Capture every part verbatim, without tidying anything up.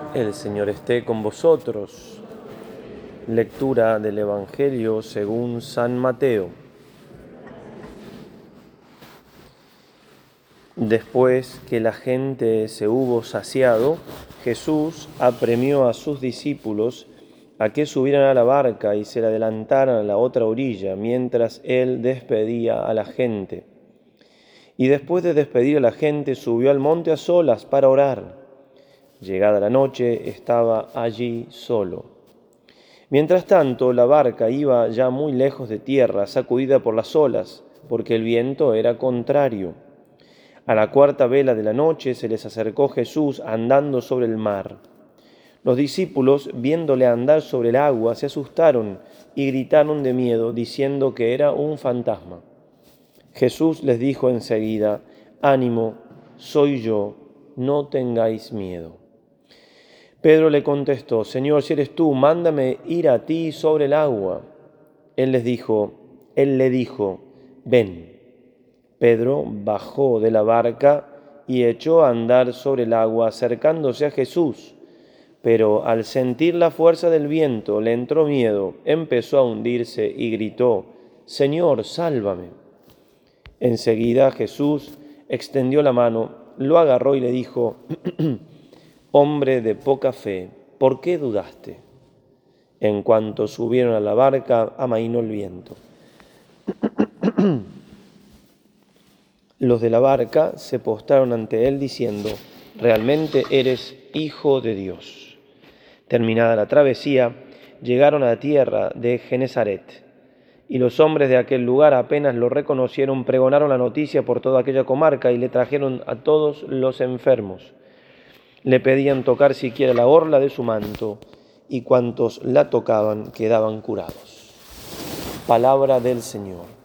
El Señor esté con vosotros. Lectura del Evangelio según San Mateo. Después que la gente se hubo saciado, Jesús apremió a sus discípulos a que subieran a la barca y se le adelantaran a la otra orilla, mientras él despedía a la gente. Y después de despedir a la gente, subió al monte a solas para orar. Llegada la noche, estaba allí solo. Mientras tanto, la barca iba ya muy lejos de tierra, sacudida por las olas, porque el viento era contrario. A la cuarta vela de la noche se les acercó Jesús andando sobre el mar. Los discípulos, viéndole andar sobre el agua, se asustaron y gritaron de miedo, diciendo que era un fantasma. Jesús les dijo enseguida: «Ánimo, soy yo, no tengáis miedo». Pedro le contestó: «Señor, si eres tú, mándame ir a ti sobre el agua». Él les dijo, él le dijo: «Ven». Pedro bajó de la barca y echó a andar sobre el agua, acercándose a Jesús. Pero al sentir la fuerza del viento le entró miedo, empezó a hundirse y gritó: «Señor, sálvame». Enseguida Jesús extendió la mano, lo agarró y le dijo: «Hombre de poca fe, ¿por qué dudaste?». En cuanto subieron a la barca, amainó el viento. Los de la barca se postraron ante él diciendo: «Realmente eres Hijo de Dios». Terminada la travesía, llegaron a la tierra de Genesaret. Y los hombres de aquel lugar, apenas lo reconocieron, pregonaron la noticia por toda aquella comarca y le trajeron a todos los enfermos. Le pedían tocar siquiera la orla de su manto, y cuantos la tocaban quedaban curados. Palabra del Señor.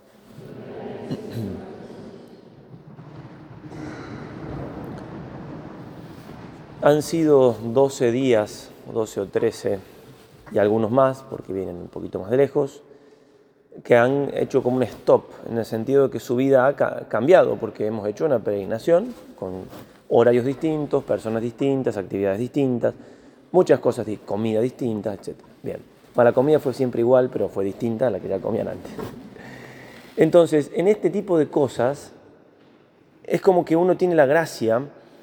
Han sido doce días, doce o trece, y algunos más, porque vienen un poquito más de lejos, que han hecho como un stop, en el sentido de que su vida ha ca- cambiado, porque hemos hecho una peregrinación con horarios distintos, personas distintas, actividades distintas, muchas cosas, comida distinta, etcétera. Bien, bueno, la comida fue siempre igual, pero fue distinta a la que ya comían antes. Entonces, en este tipo de cosas, es como que uno tiene la gracia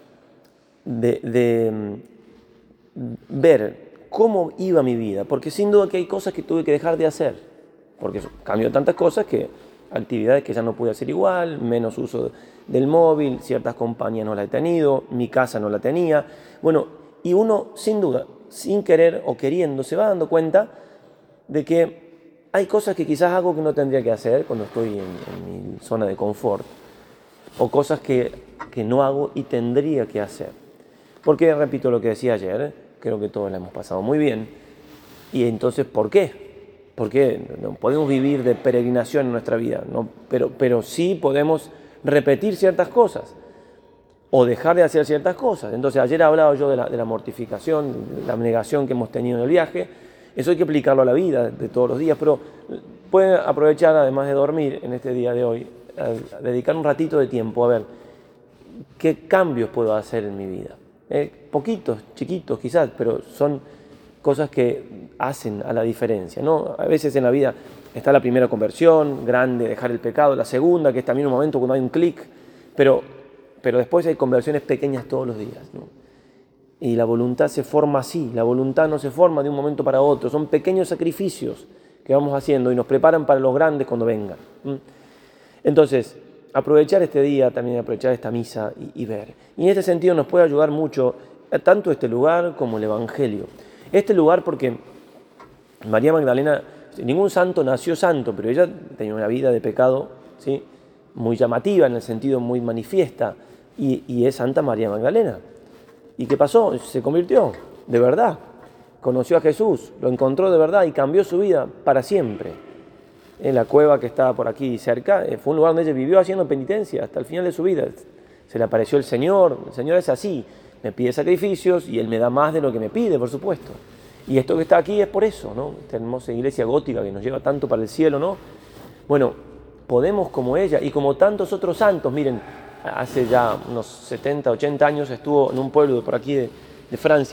de, de ver cómo iba mi vida, porque sin duda que hay cosas que tuve que dejar de hacer, porque cambió tantas cosas que actividades que ya no pude hacer igual, menos uso del móvil, ciertas compañías no las he tenido, mi casa no la tenía. Bueno, y uno sin duda, sin querer o queriendo, se va dando cuenta de que hay cosas que quizás hago que no tendría que hacer cuando estoy en, en mi zona de confort, o cosas que, que no hago y tendría que hacer. Porque, repito lo que decía ayer, creo que todos la hemos pasado muy bien. Y entonces, ¿por qué? Porque no podemos vivir de peregrinación en nuestra vida, ¿no? pero, pero sí podemos repetir ciertas cosas o dejar de hacer ciertas cosas. Entonces, ayer hablaba yo de la, de la mortificación, de la abnegación que hemos tenido en el viaje. Eso hay que aplicarlo a la vida de todos los días, pero pueden aprovechar, además de dormir en este día de hoy, a, a dedicar un ratito de tiempo a ver qué cambios puedo hacer en mi vida. Eh, poquitos, chiquitos quizás, pero son cosas que hacen a la diferencia, ¿no? A veces en la vida está la primera conversión, grande, dejar el pecado, la segunda, que es también un momento cuando hay un clic, pero, pero después hay conversiones pequeñas todos los días, ¿no? Y la voluntad se forma así, la voluntad no se forma de un momento para otro, son pequeños sacrificios que vamos haciendo y nos preparan para los grandes cuando vengan. ¿Mm? Entonces, aprovechar este día, también aprovechar esta misa y, y ver. Y en este sentido nos puede ayudar mucho tanto este lugar como el Evangelio. Este lugar porque María Magdalena, ningún santo nació santo, pero ella tenía una vida de pecado, ¿sí?, muy llamativa, en el sentido muy manifiesta, y, y es Santa María Magdalena. ¿Y qué pasó? Se convirtió, de verdad. Conoció a Jesús, lo encontró de verdad y cambió su vida para siempre. En la cueva que estaba por aquí cerca, fue un lugar donde ella vivió haciendo penitencia hasta el final de su vida. Se le apareció el Señor. El Señor es así, me pide sacrificios y Él me da más de lo que me pide, por supuesto. Y esto que está aquí es por eso, ¿no? Esta hermosa iglesia gótica que nos lleva tanto para el cielo, ¿no? Bueno, podemos como ella y como tantos otros santos. Miren, hace ya unos setenta, ochenta años estuvo en un pueblo por aquí de, de Francia,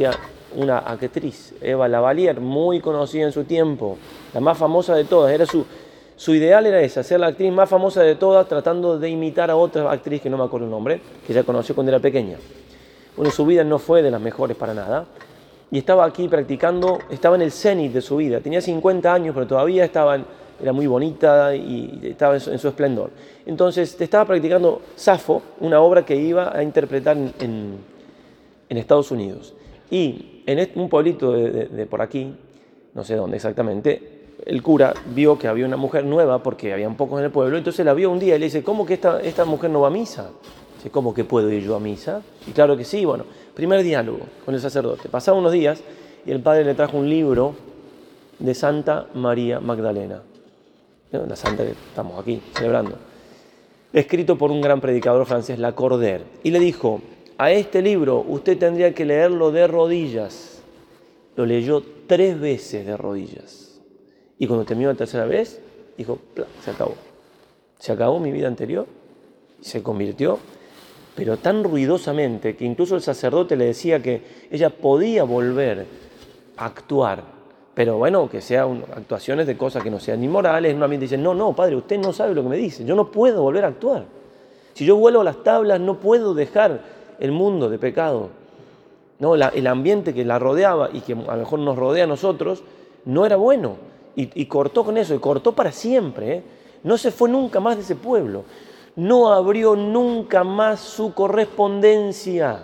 una actriz, Eva Lavalier, muy conocida en su tiempo, la más famosa de todas. Era su, su ideal era esa, ser la actriz más famosa de todas, tratando de imitar a otra actriz que no me acuerdo el nombre, que ella conoció cuando era pequeña. Bueno, su vida no fue de las mejores para nada. Y estaba aquí practicando, estaba en el cenit de su vida. Tenía cincuenta años, pero todavía estaba, era muy bonita y estaba en su, en su esplendor. Entonces, estaba practicando Safo, una obra que iba a interpretar en, en, en Estados Unidos. Y en este, un pueblito de, de, de por aquí, no sé dónde exactamente, el cura vio que había una mujer nueva, porque habían pocos en el pueblo, entonces la vio un día y le dice, ¿cómo que esta, esta mujer no va a misa? Dice, ¿cómo que puedo ir yo a misa? Y claro que sí, bueno, primer diálogo con el sacerdote. Pasaron unos días y el padre le trajo un libro de Santa María Magdalena, ¿no? La santa que estamos aquí celebrando, escrito por un gran predicador francés, Lacordaire, y le dijo, a este libro usted tendría que leerlo de rodillas. Lo leyó tres veces de rodillas. Y cuando terminó la tercera vez, dijo, se acabó. Se acabó mi vida anterior, se convirtió, pero tan ruidosamente que incluso el sacerdote le decía que ella podía volver a actuar, pero bueno, que sean actuaciones de cosas que no sean inmorales. En un ambiente dice, no, no, padre, usted no sabe lo que me dice, yo no puedo volver a actuar. Si yo vuelvo a las tablas, no puedo dejar el mundo de pecado. No, la, el ambiente que la rodeaba y que a lo mejor nos rodea a nosotros, no era bueno. Y, y cortó con eso, y cortó para siempre, ¿eh? No se fue nunca más de ese pueblo. No abrió nunca más su correspondencia.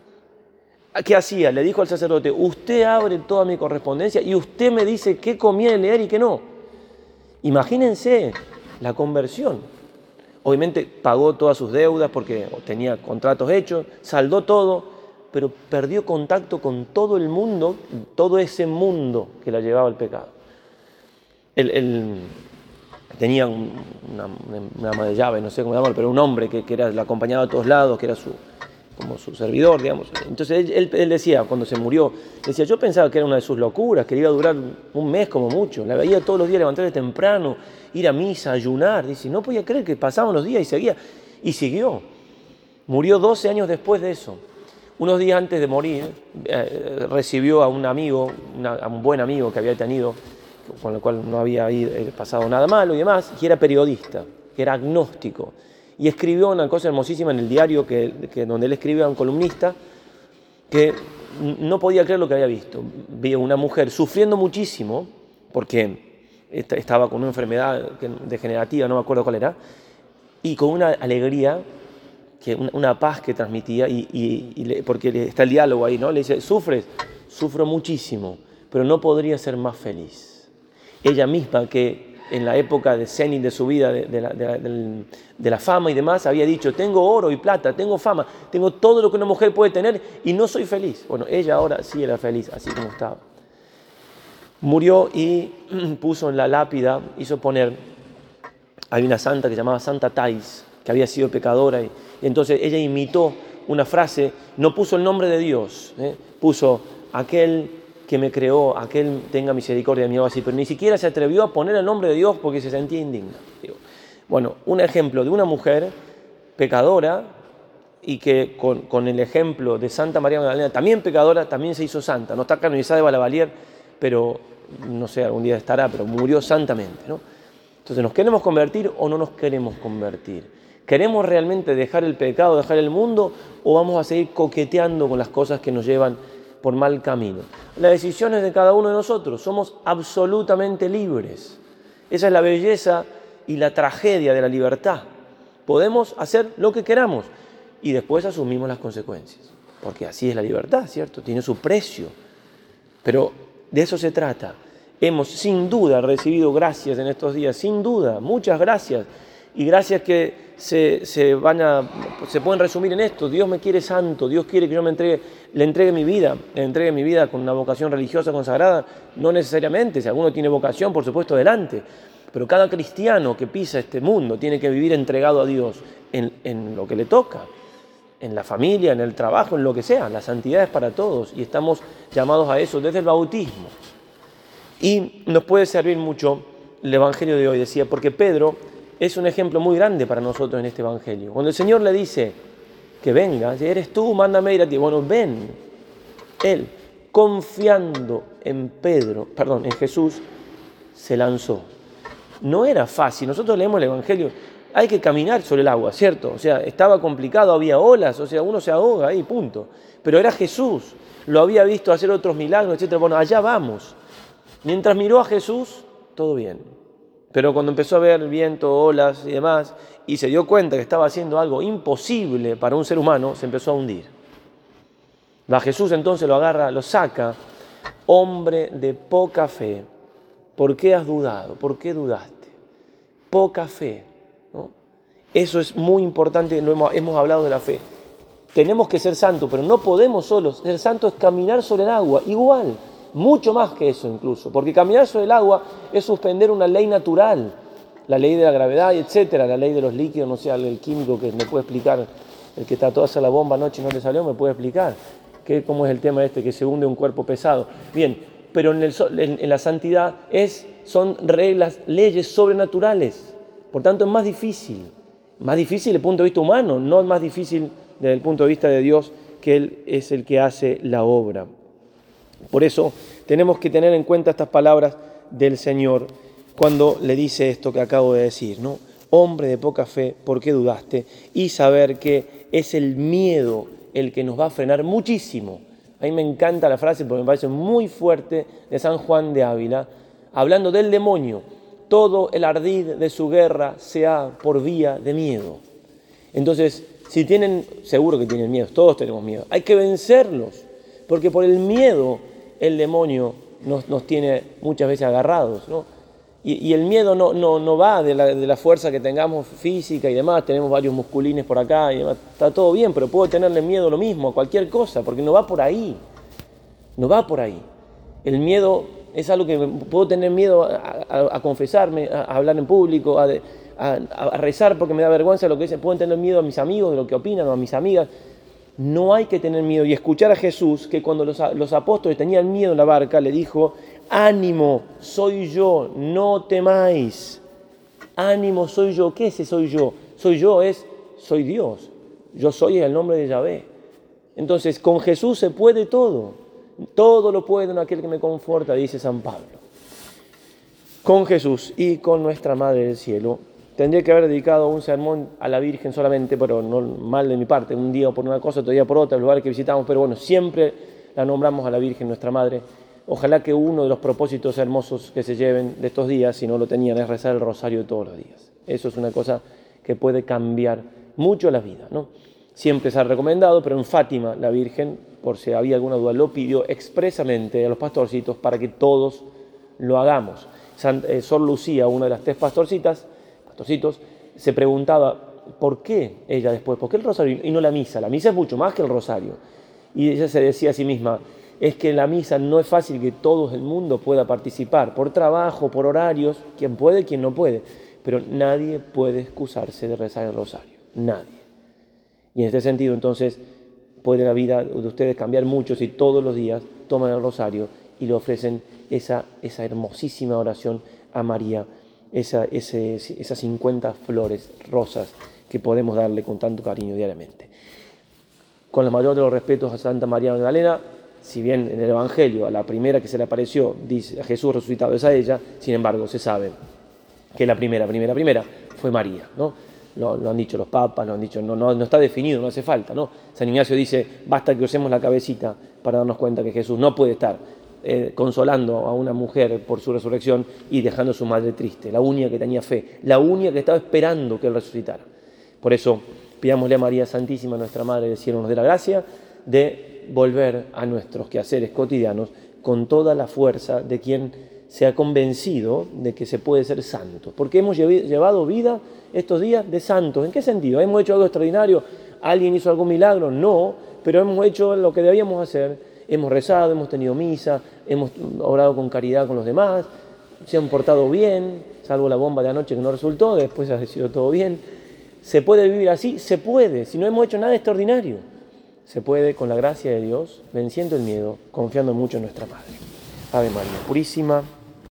¿Qué hacía? Le dijo al sacerdote, usted abre toda mi correspondencia y usted me dice qué conviene leer y qué no. Imagínense la conversión. Obviamente pagó todas sus deudas porque tenía contratos hechos, saldó todo, pero perdió contacto con todo el mundo, todo ese mundo que la llevaba al pecado. Él, él tenía un, una, una ama de llave, no sé cómo llamarlo, pero un hombre que, que era, la acompañaba a todos lados, que era su, como su servidor, digamos. Entonces él, él, él decía, cuando se murió, decía, yo pensaba que era una de sus locuras, que iba a durar un mes como mucho. La veía todos los días levantarse temprano, ir a misa, ayunar. Dice, no podía creer que pasaban los días y seguía. Y siguió. Murió doce años después de eso. Unos días antes de morir, eh, recibió a un amigo, una, a un buen amigo que había tenido, con el cual no había pasado nada malo y demás, que era periodista, que era agnóstico. Y escribió una cosa hermosísima en el diario que, que donde él escribe a un columnista que no podía creer lo que había visto. Vio una mujer sufriendo muchísimo porque estaba con una enfermedad degenerativa, no me acuerdo cuál era, y con una alegría, que una paz que transmitía, y, y, y le, porque está el diálogo ahí, ¿no? Le dice, ¿sufres? Sufro muchísimo, pero no podría ser más feliz. Ella misma, que en la época de cenit de su vida, de, de, la, de, la, de la fama y demás, había dicho, tengo oro y plata, tengo fama, tengo todo lo que una mujer puede tener y no soy feliz. Bueno, ella ahora sí era feliz, así como estaba. Murió y puso en la lápida, hizo poner, hay una santa que se llamaba Santa Thais, que había sido pecadora, y, y entonces ella imitó una frase, no puso el nombre de Dios, ¿eh? Puso aquel que me creó, aquel tenga misericordia de mí, así, pero ni siquiera se atrevió a poner el nombre de Dios porque se sentía indigna. Bueno, un ejemplo de una mujer pecadora y que con, con el ejemplo de Santa María Magdalena, también pecadora, también se hizo santa. No está canonizada de Lavalier, pero no sé, algún día estará, pero murió santamente, ¿no? Entonces, ¿nos queremos convertir o no nos queremos convertir? ¿Queremos realmente dejar el pecado, dejar el mundo, o vamos a seguir coqueteando con las cosas que nos llevan por mal camino? La decisión es de cada uno de nosotros, somos absolutamente libres. Esa es la belleza y la tragedia de la libertad. Podemos hacer lo que queramos y después asumimos las consecuencias, porque así es la libertad, ¿cierto? Tiene su precio, pero de eso se trata. Hemos sin duda recibido gracias en estos días, sin duda, muchas gracias, y gracias que se, se, van a, se pueden resumir en esto: Dios me quiere santo, Dios quiere que yo me entregue, le entregue mi vida, le entregue mi vida con una vocación religiosa consagrada. No necesariamente, si alguno tiene vocación, por supuesto, adelante, pero cada cristiano que pisa este mundo tiene que vivir entregado a Dios en, en lo que le toca, en la familia, en el trabajo, en lo que sea. La santidad es para todos y estamos llamados a eso desde el bautismo. Y nos puede servir mucho el Evangelio de hoy, decía, porque Pedro es un ejemplo muy grande para nosotros en este Evangelio. Cuando el Señor le dice que venga, eres tú, mándame ir a ti. Bueno, ven. Él, confiando en Pedro, perdón, en Jesús, se lanzó. No era fácil. Nosotros leemos el Evangelio, hay que caminar sobre el agua, ¿cierto? O sea, estaba complicado, había olas, o sea, uno se ahoga ahí, punto. Pero era Jesús, lo había visto hacer otros milagros, etcétera. Bueno, allá vamos. Mientras miró a Jesús, todo bien. Pero cuando empezó a ver viento, olas y demás, y se dio cuenta que estaba haciendo algo imposible para un ser humano, se empezó a hundir. Va Jesús entonces lo agarra, lo saca. Hombre de poca fe, ¿por qué has dudado? ¿Por qué dudaste? Poca fe, ¿no? Eso es muy importante, lo hemos, hemos hablado de la fe. Tenemos que ser santos, pero no podemos solos. Ser santo es caminar sobre el agua, igual. Mucho más que eso incluso, porque caminar sobre el agua es suspender una ley natural, la ley de la gravedad, etcétera, la ley de los líquidos, no sé, el químico que me puede explicar, el que trató de hacer la bomba anoche y no le salió, me puede explicar que, cómo es el tema este, que se hunde un cuerpo pesado. Bien, pero en, el, en, en la santidad es, son reglas, leyes sobrenaturales, por tanto es más difícil, más difícil desde el punto de vista humano, no es más difícil desde el punto de vista de Dios, que Él es el que hace la obra. Por eso tenemos que tener en cuenta estas palabras del Señor cuando le dice esto que acabo de decir, ¿no? Hombre de poca fe, ¿por qué dudaste? Y saber que es el miedo el que nos va a frenar muchísimo. A mí me encanta la frase porque me parece muy fuerte de San Juan de Ávila, hablando del demonio. Todo el ardid de su guerra sea por vía de miedo. Entonces, si tienen, seguro que tienen miedo, todos tenemos miedo, hay que vencerlos. Porque por el miedo el demonio nos, nos tiene muchas veces agarrados, ¿no? Y, y el miedo no, no, no va de la, de la fuerza que tengamos física y demás, tenemos varios musculines por acá y demás, está todo bien, pero puedo tenerle miedo lo mismo a cualquier cosa, porque no va por ahí, no va por ahí. El miedo es algo que puedo tener miedo a, a, a confesarme, a, a hablar en público, a, a, a rezar porque me da vergüenza de lo que dicen, puedo tener miedo a mis amigos, de lo que opinan, o a mis amigas. No hay que tener miedo. Y escuchar a Jesús, que cuando los, los apóstoles tenían miedo en la barca, le dijo, ánimo, soy yo, no temáis. Ánimo, soy yo. ¿Qué es ese soy yo? Soy yo es, soy Dios. Yo soy el nombre de Yahvé. Entonces, con Jesús se puede todo. Todo lo puedo en aquel que me conforta, dice San Pablo. Con Jesús y con nuestra Madre del Cielo. Tendría que haber dedicado un sermón a la Virgen solamente, pero no mal de mi parte, un día por una cosa, otro día por otra, el lugar que visitamos, pero bueno, siempre la nombramos a la Virgen, nuestra Madre. Ojalá que uno de los propósitos hermosos que se lleven de estos días, si no lo tenían, es rezar el rosario todos los días. Eso es una cosa que puede cambiar mucho la vida, ¿no? Siempre se ha recomendado, pero en Fátima la Virgen, por si había alguna duda, lo pidió expresamente a los pastorcitos para que todos lo hagamos. San, eh, Sor Lucía, una de las tres pastorcitas, pastorcitos, se preguntaba por qué ella después, por qué el rosario y no la misa. La misa es mucho más que el rosario. Y ella se decía a sí misma, es que en la misa no es fácil que todo el mundo pueda participar, por trabajo, por horarios, quien puede, quien no puede, pero nadie puede excusarse de rezar el rosario, nadie. Y en este sentido, entonces, puede la vida de ustedes cambiar mucho si todos los días toman el rosario y le ofrecen esa, esa hermosísima oración a María, esa, ese, esas cincuenta flores, rosas, que podemos darle con tanto cariño diariamente. Con la mayor de los respetos a Santa María Magdalena, si bien en el Evangelio a la primera que se le apareció, dice a Jesús resucitado es a ella, sin embargo se sabe que la primera, primera, primera fue María, ¿no? Lo, lo han dicho los papas, lo han dicho, no, no, no está definido, no hace falta, ¿no? San Ignacio dice, basta que usemos la cabecita para darnos cuenta que Jesús no puede estar eh, consolando a una mujer por su resurrección y dejando a su madre triste, la única que tenía fe, la única que estaba esperando que Él resucitara. Por eso, pidámosle a María Santísima, nuestra Madre del Cielo, nos dé la gracia de volver a nuestros quehaceres cotidianos con toda la fuerza de quien se ha convencido de que se puede ser santo. Porque hemos llevado vida estos días de santos. ¿En qué sentido? ¿Hemos hecho algo extraordinario? ¿Alguien hizo algún milagro? No, pero hemos hecho lo que debíamos hacer. Hemos rezado, hemos tenido misa, hemos orado con caridad con los demás, se han portado bien, salvo la bomba de anoche que no resultó, después ha sido todo bien. ¿Se puede vivir así? Se puede, si no hemos hecho nada extraordinario. Se puede, con la gracia de Dios, venciendo el miedo, confiando mucho en nuestra Madre. Ave María Purísima,